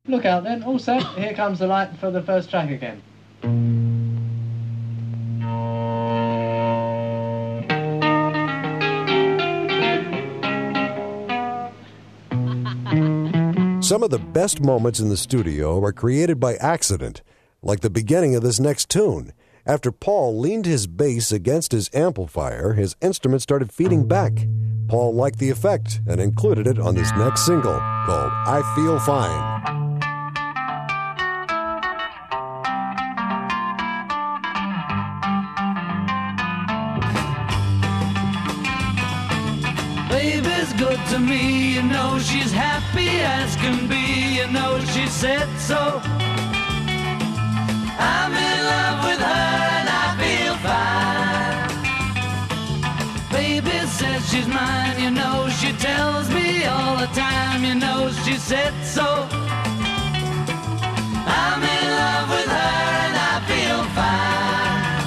Look out then, all set. Here comes the light for the first track again. Some of the best moments in the studio are created by accident, like the beginning of this next tune. After Paul leaned his bass against his amplifier, his instrument started feeding back. Paul liked the effect and included it on this next single called I Feel Fine. Baby's good to me, you know she's happy as can be, you know she said so. I'm in love with her and I feel fine. Baby says she's mine, you know she tells me all the time, you know she said so. I'm in love with her and I feel fine.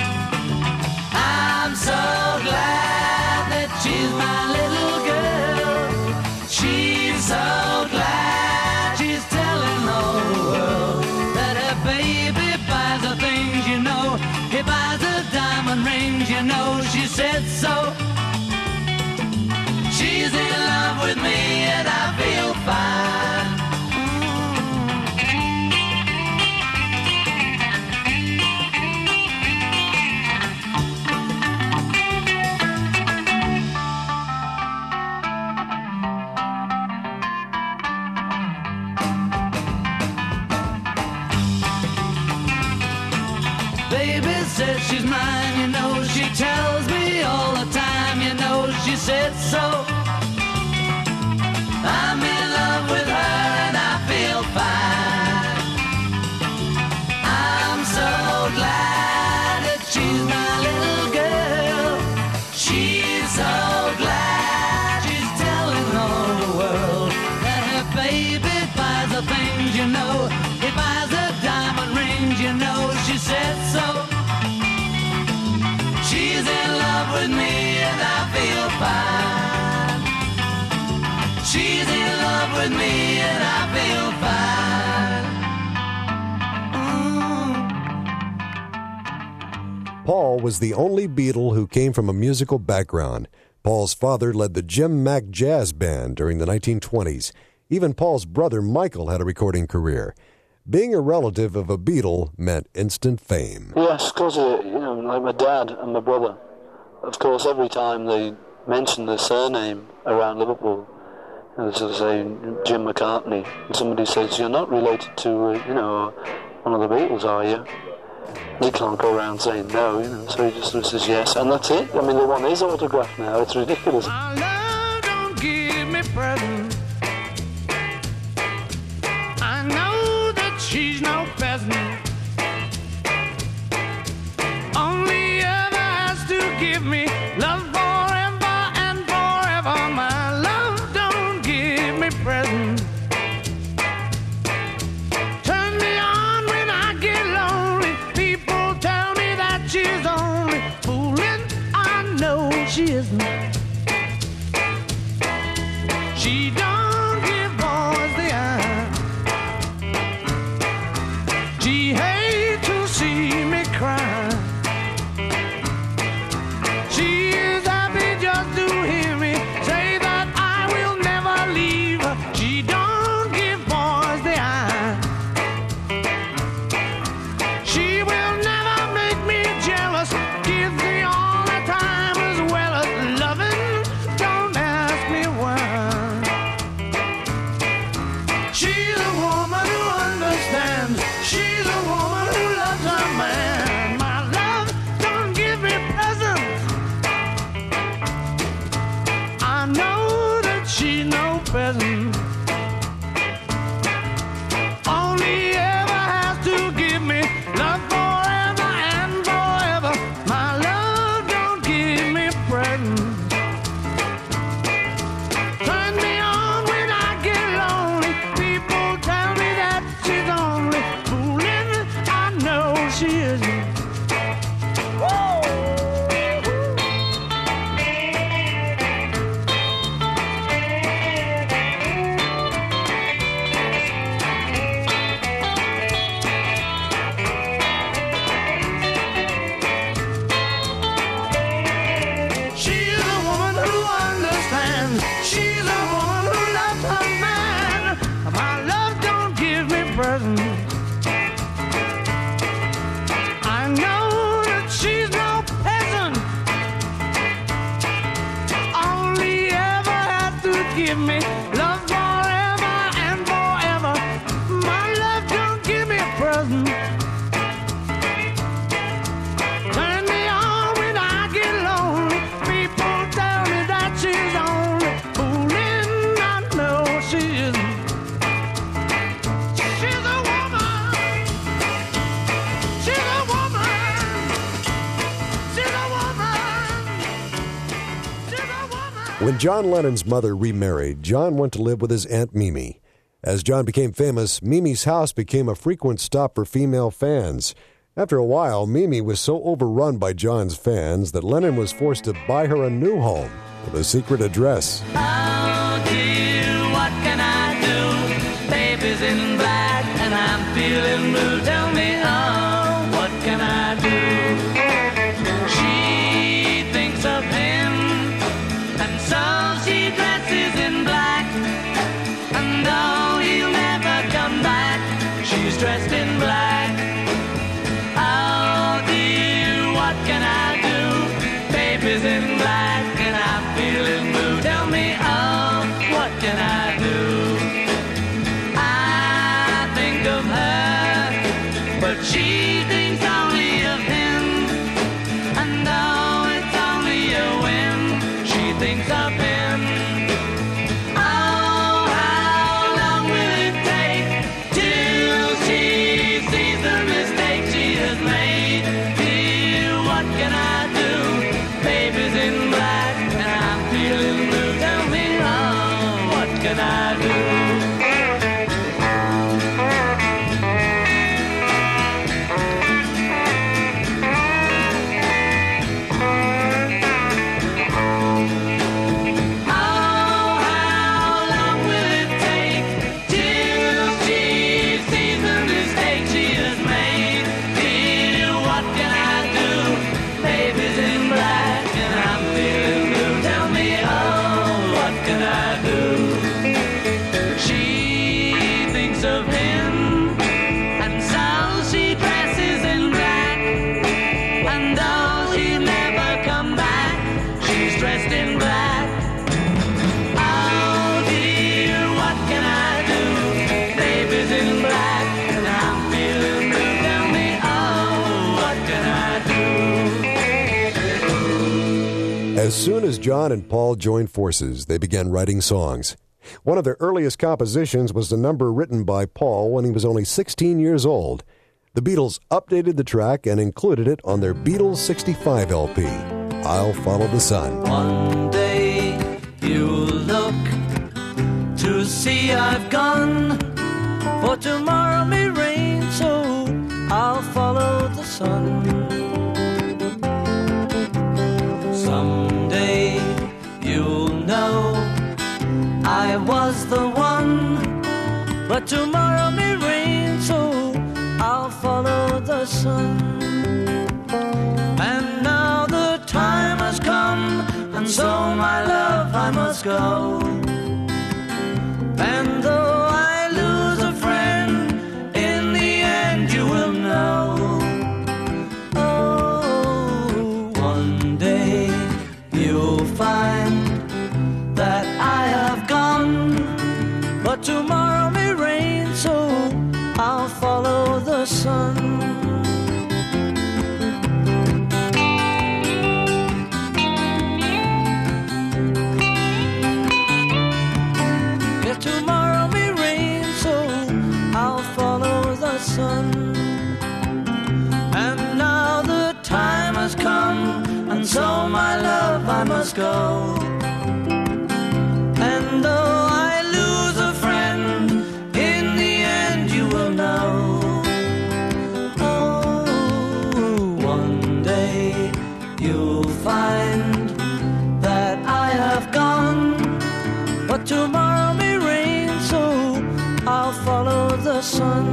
I'm so glad that she's my little girl. She's so glad she's telling the whole world that her baby buys her things, you know. He buys her diamond rings, you know she said so. She's in love with me and I feel fine. Baby says she's mine, you know she tells me all the time, you know she said so. I'm in love with her and I feel fine. I'm so glad that she's my little girl. She's so glad she's telling all the world that her baby buys her things, you know. He buys her diamond rings, you know she said so. She's in love with me and I feel fine. She's in love with me and I feel fine. Paul was the only Beatle who came from a musical background. Paul's father led the Jim Mack Jazz Band during the 1920s. Even Paul's brother Michael had a recording career. Being a relative of a Beatle meant instant fame. Yes, because, like my dad and my brother, of course, every time they mention the surname around Liverpool, as I say, Jim McCartney, and somebody says, you're not related to, one of the Beatles, are you? He can't go around saying no, so he just says yes, and that's it. I mean, they want his autograph now. It's ridiculous. My love don't give me presents. I know that she's no peasant. Only ever has to give me love forever and forever. My love don't give me presents. Turn me on when I get lonely. People tell me that she's only fooling. I know she isn't. She When John Lennon's mother remarried, John went to live with his Aunt Mimi. As John became famous, Mimi's house became a frequent stop for female fans. After a while, Mimi was so overrun by John's fans that Lennon was forced to buy her a new home with a secret address. Oh dear, what can I do? Baby's in black and I'm feeling blue. Tell me, oh, what can I do? She thinks of him, and so she dresses in black. And though he'll never come back, she's dressed in black. Oh dear, what can I do? Baby's in black and I'm feeling blue. Tell me, oh, what can I do? I think of her, but she thinks only of him. And though it's only a whim, she thinks of him. Oh, how long will it take till she sees the mistake she has made? Dear, what can I do? Baby's in black and I'm feeling blue. Tell me, oh, what can I do? As soon as John and Paul joined forces, they began writing songs. One of their earliest compositions was a number written by Paul when he was only 16 years old. The Beatles updated the track and included it on their Beatles 65 LP, I'll Follow the Sun. One day you'll look to see I've gone, for tomorrow may rain, so I'll follow the sun. Someday you'll know I was the one, but tomorrow may rain, so I'll follow the sun. And now the time has come, and so my love I must go. And though I lose a friend, in the end you will know. Oh, one day you'll find that I have gone, but tomorrow may rain, so I'll follow the sun. Yeah, tomorrow may rain, so I'll follow the sun. And now the time has come, and so my love I must go. And though I lose a friend, in the end you will know. Oh, one day you'll find that I have gone, but tomorrow may rain, so I'll follow the sun.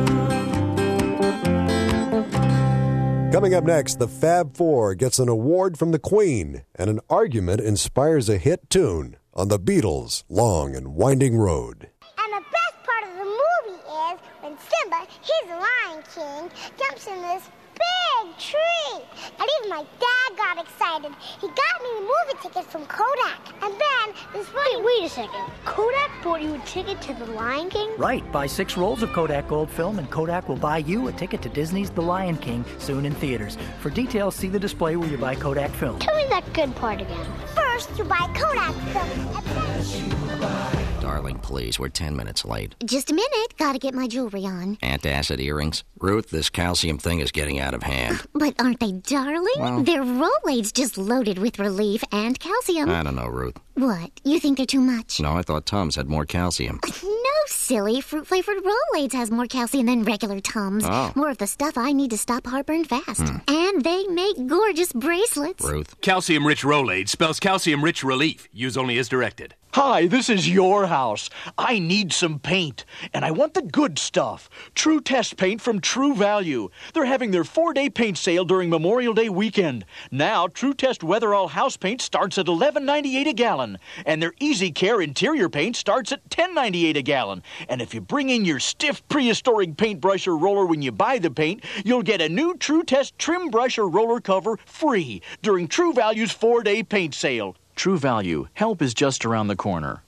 Coming up next, the Fab Four gets an award from the Queen, and an argument inspires a hit tune on the Beatles' Long and Winding Road. And the best part of the movie is when Simba, his Lion King, jumps in this big tree. And even my dad got excited. He got me the movie ticket from Kodak. And then this funny... Wait a second. Kodak bought you a ticket to the Lion King? Right. Buy 6 rolls of Kodak Gold film and Kodak will buy you a ticket to Disney's The Lion King, soon in theaters. For details, see the display where you buy Kodak film. Tell me that good part again. First, you buy Kodak film. And then... darling, please. We're 10 minutes late. Just a minute. Gotta get my jewelry on. Antacid earrings? Ruth, this calcium thing is getting out of hand. But aren't they darling? Well, they're Rolaids just loaded with relief and calcium. I don't know, Ruth. What? You think they're too much? No, I thought Tums had more calcium. No, silly. Fruit-flavored Rolaids has more calcium than regular Tums. Oh. More of the stuff I need to stop heartburn fast. And they make gorgeous bracelets. Ruth. Calcium-rich Rolaids spells calcium-rich relief. Use only as directed. Hi, this is your house. I need some paint, and I want the good stuff. True Test paint from True Value. They're having their 4-day paint sale during Memorial Day weekend. Now, True Test Weatherall house paint starts at $11.98 a gallon, and their Easy Care interior paint starts at $10.98 a gallon. And if you bring in your stiff prehistoric paintbrush or roller when you buy the paint, you'll get a new True Test trim brush or roller cover free during True Value's 4-day paint sale. True Value. Help is just around the corner.